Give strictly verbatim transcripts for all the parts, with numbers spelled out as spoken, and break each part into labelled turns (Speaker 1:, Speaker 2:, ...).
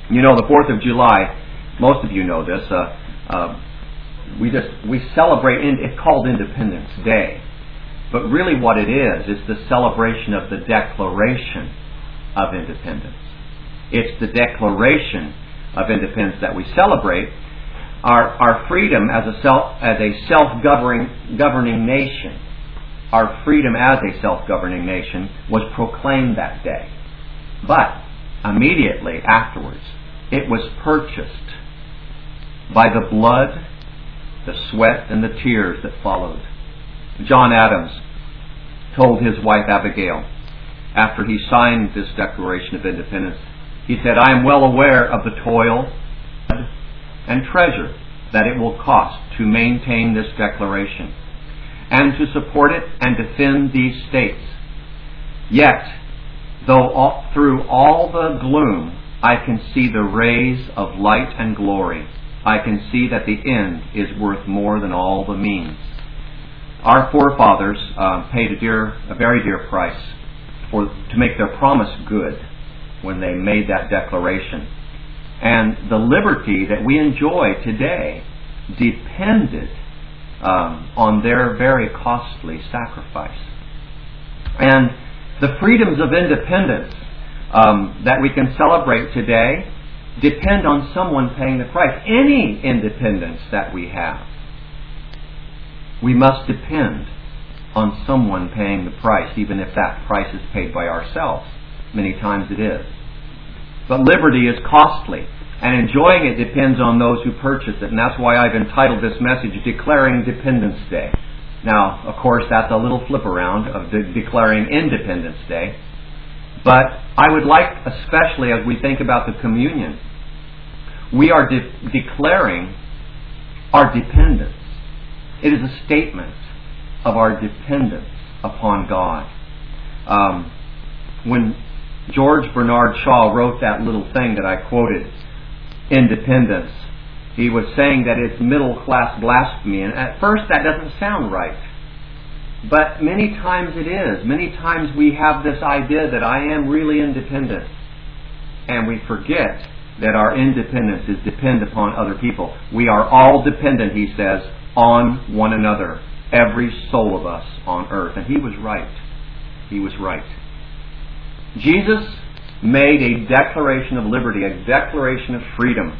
Speaker 1: You know, the fourth of July, most of you know this, uh, uh, we just we celebrate, in, it's called Independence Day. But really what it is, is the celebration of the Declaration of Independence. It's the Declaration of Independence that we celebrate. Our, our freedom as a self as a self-governing governing nation, our freedom as a self-governing nation was proclaimed that day. But immediately afterwards, it was purchased by the blood, the sweat, and the tears that followed. John Adams told his wife Abigail, after he signed this Declaration of Independence, he said, "I am well aware of the toil and treasure that it will cost to maintain this declaration and to support it and defend these states. Yet, though all, through all the gloom, I can see the rays of light and glory. I can see that the end is worth more than all the means." Our forefathers uh, paid a dear, a very dear price for to make their promise good when they made that declaration. And the liberty that we enjoy today depended um, on their very costly sacrifice. And the freedoms of independence um, that we can celebrate today depend on someone paying the price. Any independence that we have, we must depend on someone paying the price, even if that price is paid by ourselves. Many times it is. But liberty is costly, and enjoying it depends on those who purchase it. And that's why I've entitled this message, Declaring Dependence Day. Now, of course, that's a little flip around of de- declaring Independence Day. But I would like, especially as we think about the communion, we are de- declaring our dependence. It is a statement of our dependence upon God. Um, when George Bernard Shaw wrote that little thing that I quoted, Independence, he was saying that it's middle-class blasphemy. And at first that doesn't sound right. But many times it is. Many times we have this idea that I am really independent. And we forget that our independence is dependent upon other people. We are all dependent, he says, on one another. Every soul of us on earth. And he was right. He was right. Jesus made a declaration of liberty, a declaration of freedom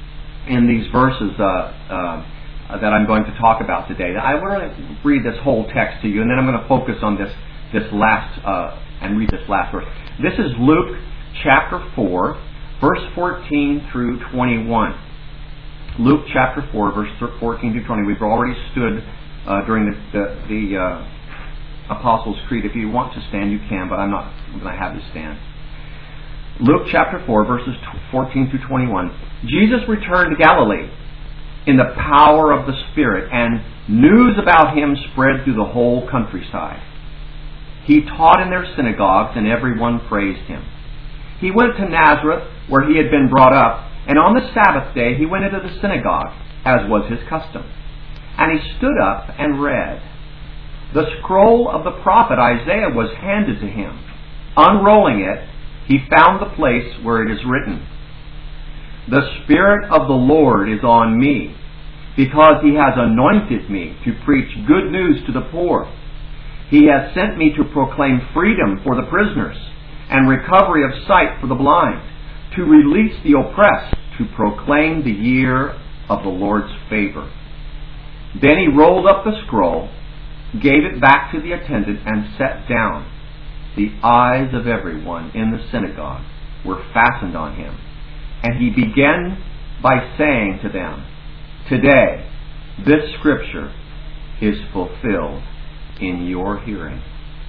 Speaker 1: in these verses uh, uh, that I'm going to talk about today. I want to read this whole text to you, and then I'm going to focus on this this last uh, and read this last verse. This is Luke chapter four, verse fourteen through twenty-one. Luke chapter four, verse fourteen through twenty. We've already stood uh, during the the, the uh, Apostles' Creed. If you want to stand, you can, but I'm not going to have you stand. Luke chapter four, verses fourteen through twenty-one. Jesus returned to Galilee in the power of the Spirit, and news about him spread through the whole countryside. He taught in their synagogues, and everyone praised him. He went to Nazareth, where he had been brought up, and on the Sabbath day he went into the synagogue, as was his custom. And he stood up and read. The scroll of the prophet Isaiah was handed to him. Unrolling it, he found the place where it is written, "The Spirit of the Lord is on me, because he has anointed me to preach good news to the poor. He has sent me to proclaim freedom for the prisoners and recovery of sight for the blind, to release the oppressed, to proclaim the year of the Lord's favor." Then he rolled up the scroll, gave it back to the attendant, and sat down. The eyes of everyone in the synagogue were fastened on him. And he began by saying to them, "Today, this scripture is fulfilled in your hearing."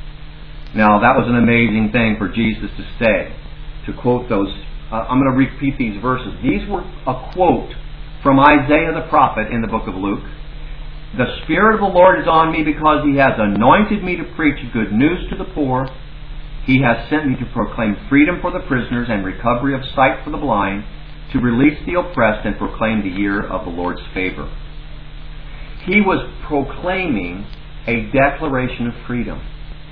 Speaker 1: Now, that was an amazing thing for Jesus to say, to quote those. Uh, I'm going to repeat these verses. These were a quote from Isaiah the prophet in the book of Luke. "The Spirit of the Lord is on me, because he has anointed me to preach good news to the poor. He has sent me to proclaim freedom for the prisoners and recovery of sight for the blind, to release the oppressed and proclaim the year of the Lord's favor." He was proclaiming a declaration of freedom.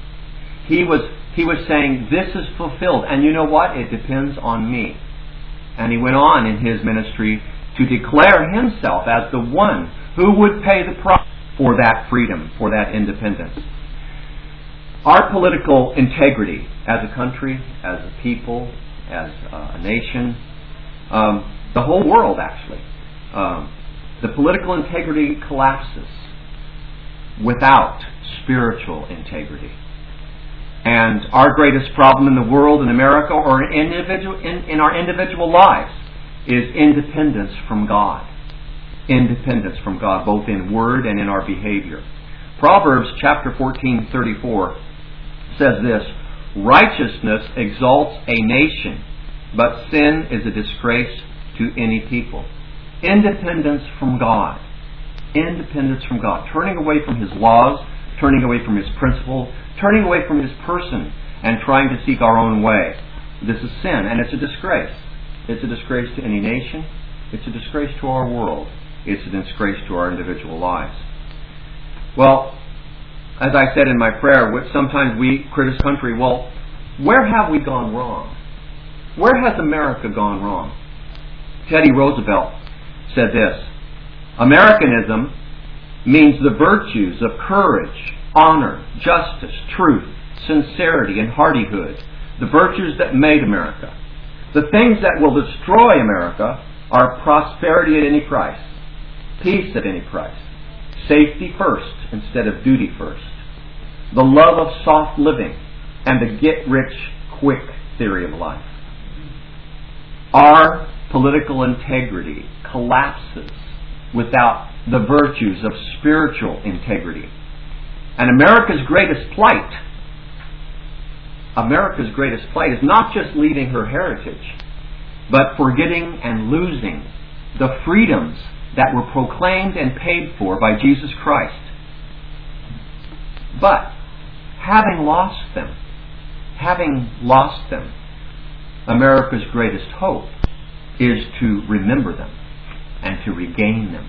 Speaker 1: He was, he was saying, this is fulfilled. And you know what? It depends on me. And he went on in his ministry to declare himself as the one who would pay the price for that freedom, for that independence. Our political integrity as a country, as a people, as a nation, um, the whole world actually, um, the political integrity collapses without spiritual integrity. And our greatest problem in the world, in America, or in, individual, in, in our individual lives is independence from God. Independence from God, both in word and in our behavior. Proverbs chapter fourteen, thirty-four says this, "Righteousness exalts a nation, but sin is a disgrace to any people." Independence from God. Independence from God. Turning away from His laws, turning away from His principles, turning away from His person, and trying to seek our own way. This is sin, and it's a disgrace. It's a disgrace to any nation. It's a disgrace to our world. It's a disgrace to our individual lives. Well, as I said in my prayer, sometimes we criticize country, well, where have we gone wrong? Where has America gone wrong? Teddy Roosevelt said this, "Americanism means the virtues of courage, honor, justice, truth, sincerity, and hardihood, the virtues that made America. The things that will destroy America are prosperity at any price, peace at any price, safety first instead of duty first, the love of soft living, and the get-rich-quick theory of life." Our political integrity collapses without the virtues of spiritual integrity. And America's greatest plight, America's greatest plight is not just leaving her heritage, but forgetting and losing the freedoms that were proclaimed and paid for by Jesus Christ. But having lost them, having lost them, America's greatest hope is to remember them and to regain them.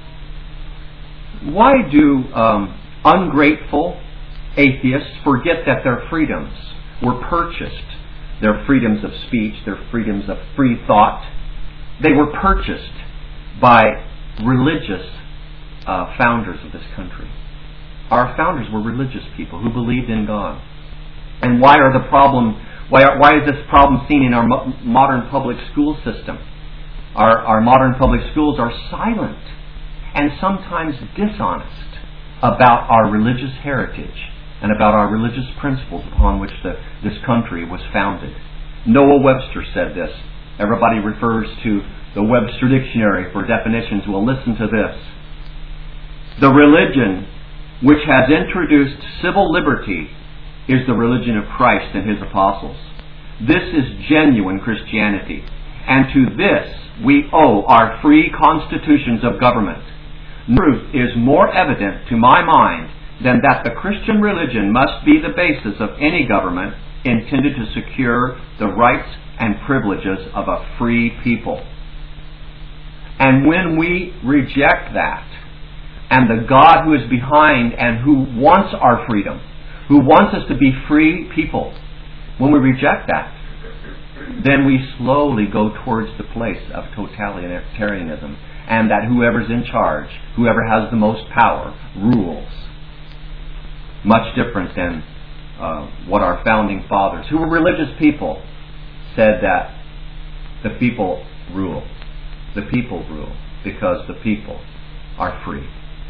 Speaker 1: Why do um, ungrateful atheists forget that their freedoms were purchased? Their freedoms of speech, their freedoms of free thought, they were purchased by religious uh, founders of this country. Our founders were religious people who believed in God. And why are the problem? Why, are, why is this problem seen in our mo- modern public school system? Our, our modern public schools are silent and sometimes dishonest about our religious heritage and about our religious principles upon which the, this country was founded. Noah Webster said this. Everybody refers to the Webster Dictionary for definitions. Well, listen to this. "The religion which has introduced civil liberty is the religion of Christ and His apostles. This is genuine Christianity, and to this we owe our free constitutions of government. Truth is more evident to my mind than that the Christian religion must be the basis of any government intended to secure the rights and privileges of a free people." And when we reject that, and the God who is behind and who wants our freedom, who wants us to be free people, when we reject that, then we slowly go towards the place of totalitarianism, and that whoever's in charge, whoever has the most power, rules. Much different than uh, what our founding fathers, who were religious people, said, that the people rule. The people rule because the people are free.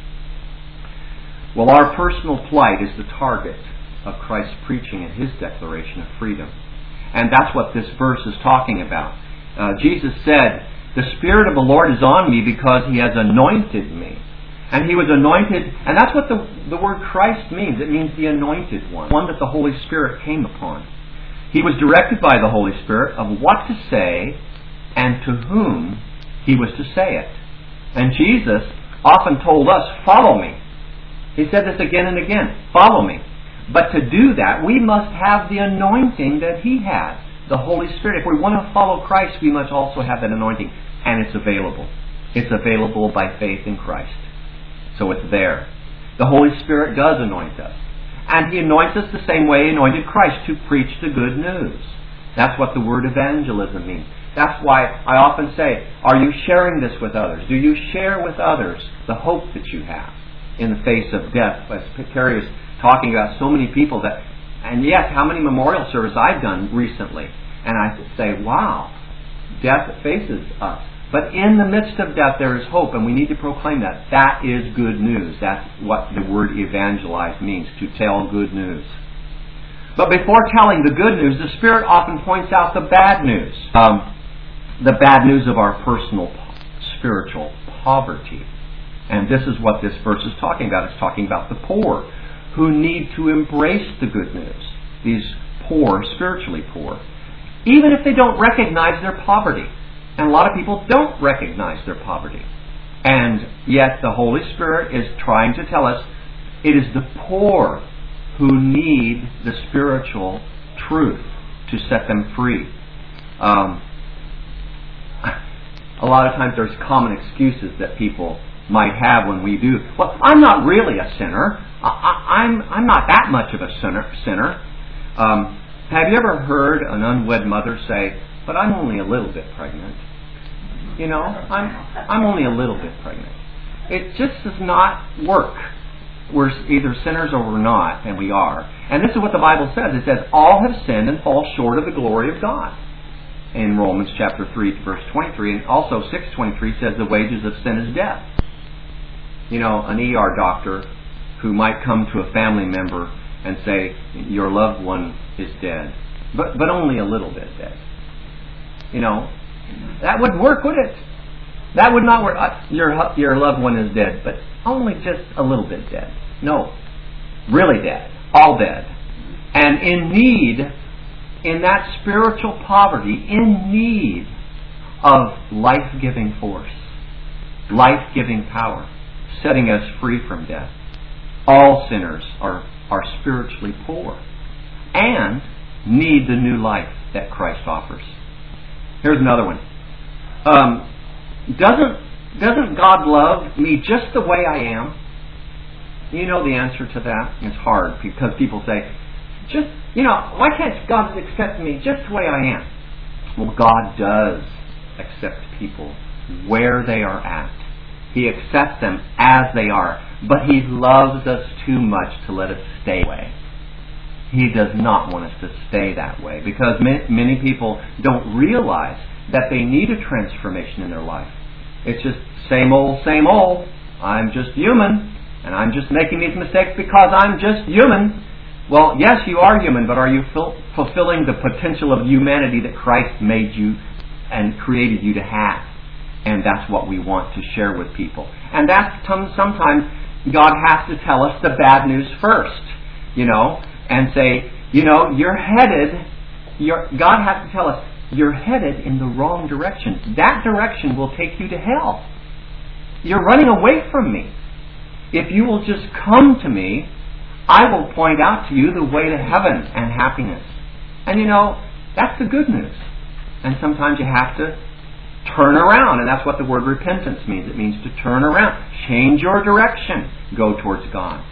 Speaker 1: Well, our personal plight is the target of Christ's preaching and His declaration of freedom. And that's what this verse is talking about. Uh, Jesus said, "The Spirit of the Lord is on me because He has anointed me." And He was anointed, and that's what the, the word Christ means. It means the anointed one, one that the Holy Spirit came upon. He was directed by the Holy Spirit of what to say and to whom He was to say it. And Jesus often told us, "Follow me." He said this again and again, "Follow me." But to do that, we must have the anointing that He has, the Holy Spirit. If we want to follow Christ, we must also have that anointing. And it's available. It's available by faith in Christ. So it's there. The Holy Spirit does anoint us. And He anoints us the same way He anointed Christ, to preach the good news. That's what the word evangelism means. That's why I often say, are you sharing this with others? Do you share with others the hope that you have in the face of death? As Carrie was talking about, so many people that, and yet how many memorial services I've done recently. And I say, wow, death faces us. But in the midst of death there is hope, and we need to proclaim that. That is good news. That's what the word evangelize means, to tell good news. But before telling the good news, the Spirit often points out the bad news. Um, the bad news of our personal spiritual poverty. And this is what this verse is talking about. It's talking about the poor who need to embrace the good news. These poor, spiritually poor. Even if they don't recognize their poverty. And a lot of people don't recognize their poverty. And yet the Holy Spirit is trying to tell us it is the poor who need the spiritual truth to set them free. Um, a lot of times there's common excuses that people might have when we do. Well, I'm not really a sinner. I, I, I'm I'm not that much of a sinner. Sinner. Um, have you ever heard an unwed mother say, "But I'm only a little bit pregnant"? You know, I'm I'm only a little bit pregnant. It just does not work. We're either sinners or we're not, and we are. And this is what the Bible says. It says, all have sinned and fall short of the glory of God. In Romans chapter three, verse twenty-three, and also six twenty-three says the wages of sin is death. You know, an E R doctor who might come to a family member and say, your loved one is dead, but but only a little bit dead. You know, that wouldn't work, would it? That would not work. Uh, your your loved one is dead, but only just a little bit dead. No, really dead, all dead, and in need, in that spiritual poverty, in need of life-giving force, life-giving power, setting us free from death. All sinners are are spiritually poor and need the new life that Christ offers. Here's another one. Um, doesn't doesn't God love me just the way I am? You know the answer to that. It's hard because people say, just you know, why can't God accept me just the way I am? Well, God does accept people where they are at. He accepts them as they are, but He loves us too much to let us stay away. He does not want us to stay that way because many people don't realize that they need a transformation in their life. It's just same old, same old. I'm just human, and I'm just making these mistakes because I'm just human. Well, yes, you are human, but are you ful- fulfilling the potential of humanity that Christ made you and created you to have? And that's what we want to share with people. And that's sometimes God has to tell us the bad news first, you know, and say, you know, you're headed, you're, God has to tell us, you're headed in the wrong direction. That direction will take you to hell. You're running away from me. If you will just come to me, I will point out to you the way to heaven and happiness. And you know, that's the good news. And sometimes you have to turn around, and that's what the word repentance means. It means to turn around. Change your direction. Go towards God.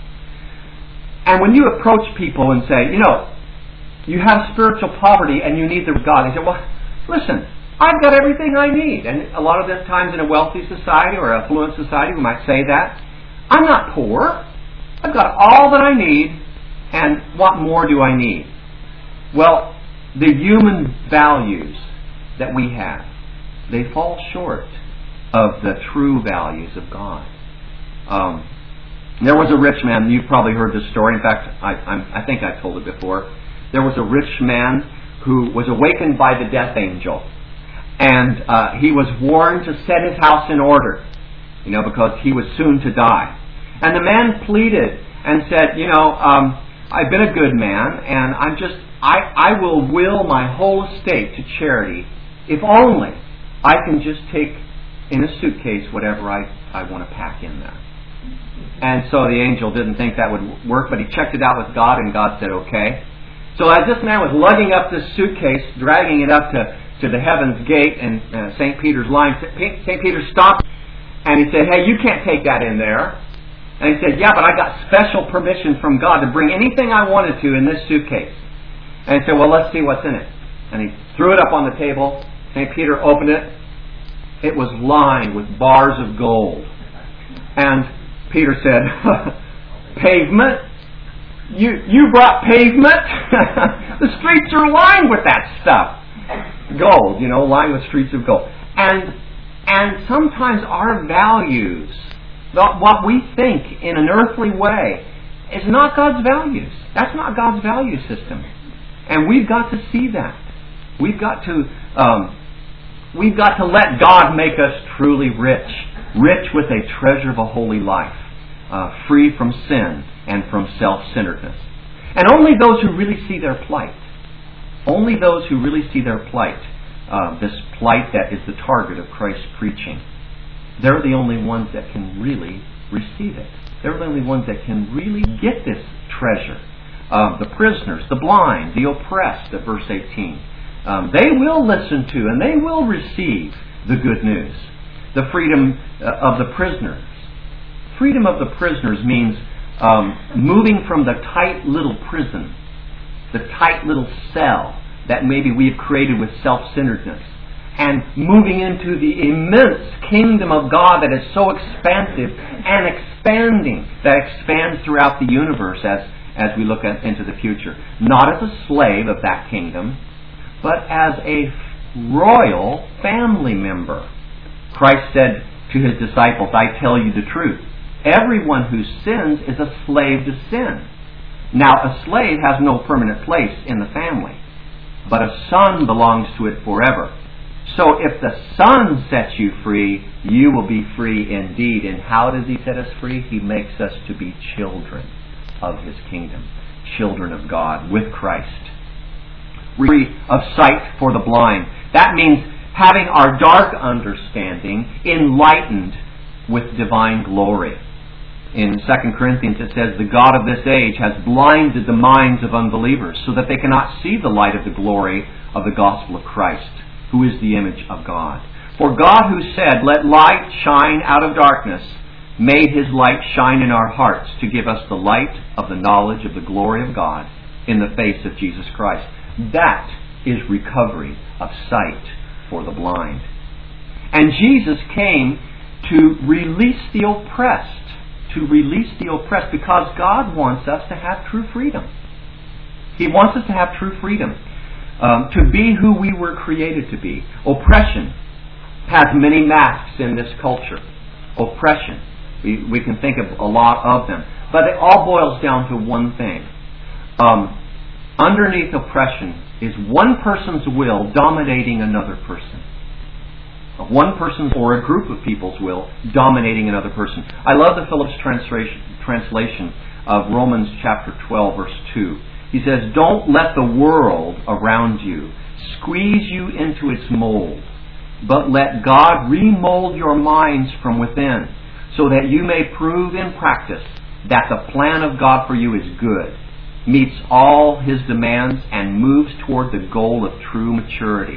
Speaker 1: And when you approach people and say, you know, you have spiritual poverty and you need the God, they say, well, listen, I've got everything I need. And a lot of the times in a wealthy society or affluent society, we might say that. I'm not poor. I've got all that I need, and what more do I need? Well, the human values that we have, they fall short of the true values of God. Um, there was a rich man, you've probably heard this story. In fact, I, I, I think I've told it before. There was a rich man who was awakened by the death angel. And uh, he was warned to set his house in order, you know, because he was soon to die. And the man pleaded and said, you know, um, I've been a good man, and I'm just, I, I will will my whole estate to charity if only I can just take in a suitcase whatever I, I want to pack in there. And so the angel didn't think that would work, but he checked it out with God, and God said, okay. So as this man was lugging up this suitcase, dragging it up to, to the heaven's gate and uh, Saint Peter's line, Saint Peter stopped and he said, hey, you can't take that in there. And he said, yeah, but I got special permission from God to bring anything I wanted to in this suitcase. And he said, well, let's see what's in it. And he threw it up on the table. Saint Peter opened it. It was lined with bars of gold. And Peter said, pavement? You you brought pavement? The streets are lined with that stuff. Gold, you know, lined with streets of gold. And and sometimes our values, what we think in an earthly way, is not God's values. That's not God's value system. And we've got to see that. We've got to um, we've got to let God make us truly rich. Rich with a treasure of a holy life. Uh, free from sin and from self-centeredness. And only those who really see their plight, only those who really see their plight, uh, this plight that is the target of Christ's preaching, they're the only ones that can really receive it. They're the only ones that can really get this treasure. Uh, the prisoners, the blind, the oppressed, at verse eighteen. Um, they will listen to and they will receive the good news. The freedom uh, of the prisoners. Freedom of the prisoners means um, moving from the tight little prison, the tight little cell that maybe we have created with self-centeredness, and moving into the immense kingdom of God that is so expansive and expanding, that expands throughout the universe as, as we look at, into the future. Not as a slave of that kingdom, but as a royal family member. Christ said to His disciples, I tell you the truth. Everyone who sins is a slave to sin. Now, a slave has no permanent place in the family, but a son belongs to it forever. So if the Son sets you free, you will be free indeed. And how does He set us free? He makes us to be children of His kingdom, children of God with Christ. Free of sight for the blind. That means having our dark understanding enlightened with divine glory. In Second Corinthians it says, the God of this age has blinded the minds of unbelievers so that they cannot see the light of the glory of the gospel of Christ, who is the image of God. For God, who said, let light shine out of darkness, made His light shine in our hearts to give us the light of the knowledge of the glory of God in the face of Jesus Christ. That is recovery of sight for the blind. And Jesus came to release the oppressed, to release the oppressed, because God wants us to have true freedom. He wants us to have true freedom, um, to be who we were created to be. Oppression has many masks in this culture. Oppression. We, we can think of a lot of them. But it all boils down to one thing. Um, underneath oppression is one person's will dominating another person. One person's or a group of people's will dominating another person. I love the Phillips translation, translation of Romans chapter twelve, verse two. He says, don't let the world around you squeeze you into its mold, but let God remold your minds from within, so that you may prove in practice that the plan of God for you is good, meets all His demands, and moves toward the goal of true maturity.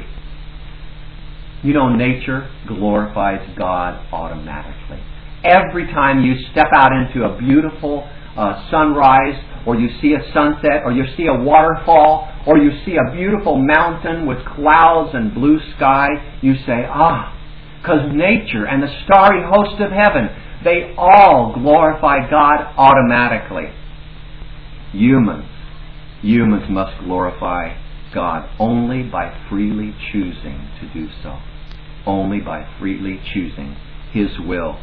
Speaker 1: You know, nature glorifies God automatically. Every time you step out into a beautiful uh, sunrise, or you see a sunset, or you see a waterfall, or you see a beautiful mountain with clouds and blue sky, you say, ah, because nature and the starry host of heaven, they all glorify God automatically. Humans, humans must glorify God only by freely choosing to do so. Only by freely choosing His will.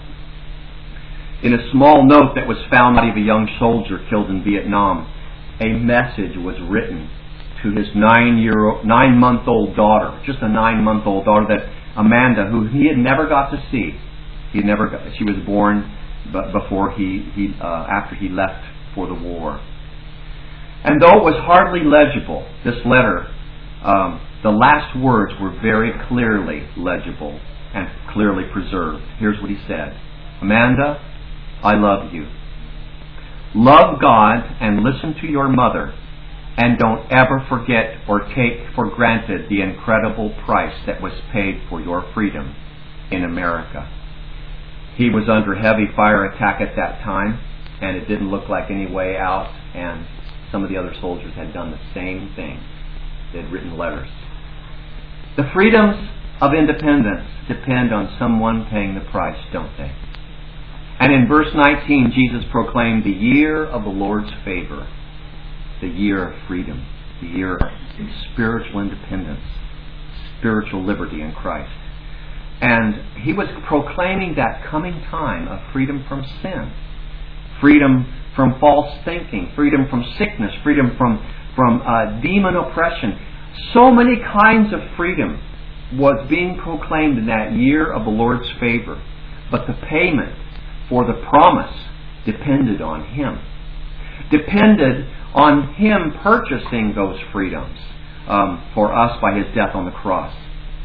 Speaker 1: In a small note that was found by a young soldier killed in Vietnam, a message was written to his nine-year, nine-month-old daughter, just a nine-month-old daughter, that Amanda, who he had never got to see, he had never got, she was born, but before he, he uh, after he left for the war. And though it was hardly legible, this letter, um, the last words were very clearly legible and clearly preserved. Here's what he said. Amanda, I love you. Love God and listen to your mother, and don't ever forget or take for granted the incredible price that was paid for your freedom in America. He was under heavy fire attack at that time, and it didn't look like any way out, and some of the other soldiers had done the same thing. They had written letters. The freedoms of independence depend on someone paying the price, don't they? And in verse nineteen, Jesus proclaimed the year of the Lord's favor, the year of freedom, the year of spiritual independence, spiritual liberty in Christ. And he was proclaiming that coming time of freedom from sin, freedom from false thinking, freedom from sickness, freedom from, from uh, demon oppression. So many kinds of freedom was being proclaimed in that year of the Lord's favor. But the payment for the promise depended on Him. Depended on Him purchasing those freedoms um, for us by His death on the cross.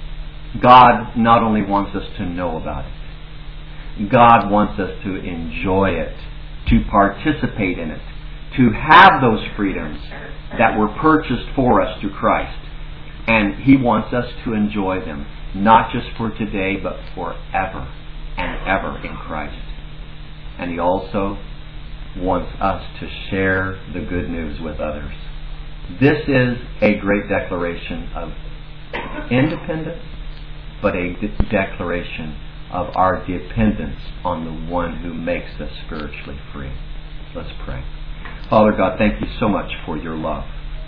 Speaker 1: God not only wants us to know about it, God wants us to enjoy it, to participate in it, to have those freedoms that were purchased for us through Christ. And He wants us to enjoy them, not just for today, but forever and ever in Christ. And He also wants us to share the good news with others. This is a great declaration of independence, but a de- declaration of our dependence on the one who makes us spiritually free. Let's pray. Father God, thank you so much for your love.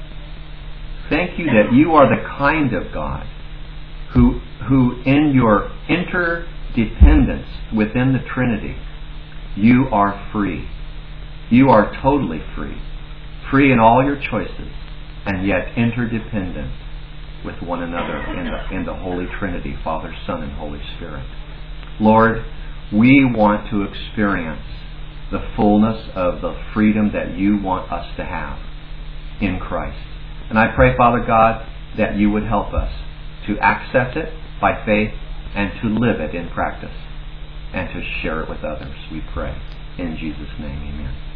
Speaker 1: Thank you that you are the kind of God who, who in your interdependence within the Trinity, you are free. You are totally free. Free in all your choices, and yet interdependent with one another in the, in the Holy Trinity, Father, Son, and Holy Spirit. Lord, we want to experience the fullness of the freedom that you want us to have in Christ. And I pray, Father God, that you would help us to access it by faith and to live it in practice and to share it with others, we pray. In Jesus' name, amen.